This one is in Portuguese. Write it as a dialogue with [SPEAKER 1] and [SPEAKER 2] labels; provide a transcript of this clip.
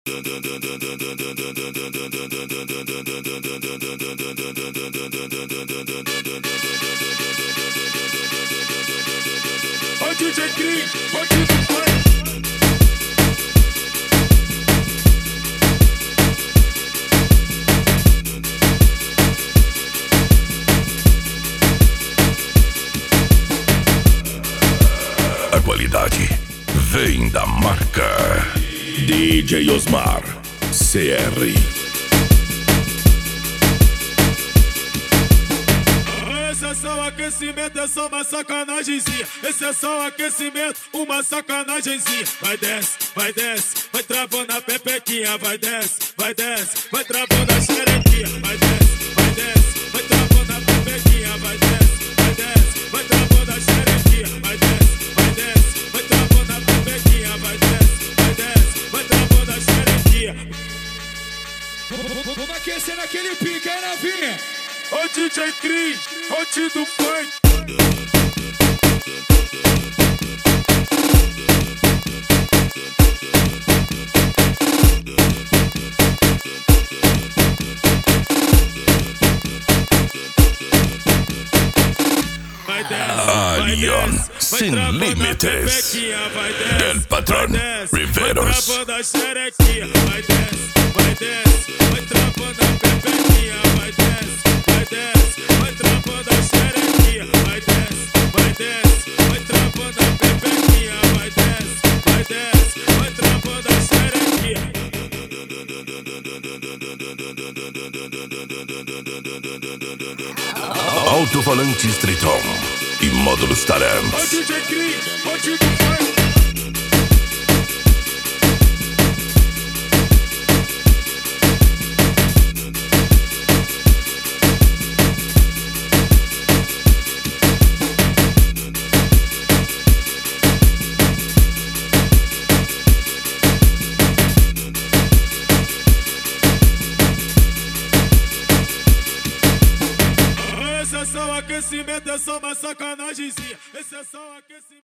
[SPEAKER 1] Ô DJ Cris, ô DJ Funk.
[SPEAKER 2] A qualidade vem da marca DJ Osmar CR.
[SPEAKER 1] Esse é só um aquecimento, é só uma sacanagemzinha. Esse é só um aquecimento, uma sacanagemzinha. Vai desce, vai travando a pepequinha. Vai desce, vai travando a xerequinha. Vai desce, vai travando a pepequinha. Vai desce, vai travando a xerequinha. Vai desce, vai travando a pepequinha. Vai desce, vai travando a xerequinha.
[SPEAKER 3] Vamos aquecer naquele pique, aí novinha.
[SPEAKER 1] Ô DJ Cris, ô Tito Funk.
[SPEAKER 2] Alion Sin Límites del Patrón Riveros.
[SPEAKER 1] Vai travando a xerequinha. Vai desce, vai travando a pepequinha. Vai desce, vai travando a xerequinha. Vai desce, vai travando a pepequinha. Vai desce, vai travando a xerequinha.
[SPEAKER 2] Alto-falantes Triton e módulos
[SPEAKER 1] Ô
[SPEAKER 2] Tarems.
[SPEAKER 1] DJ Cris, ô Tito Funk. Esse é só um aquecimento, é só uma sacanagemzinha. Esse é só um aquecimento.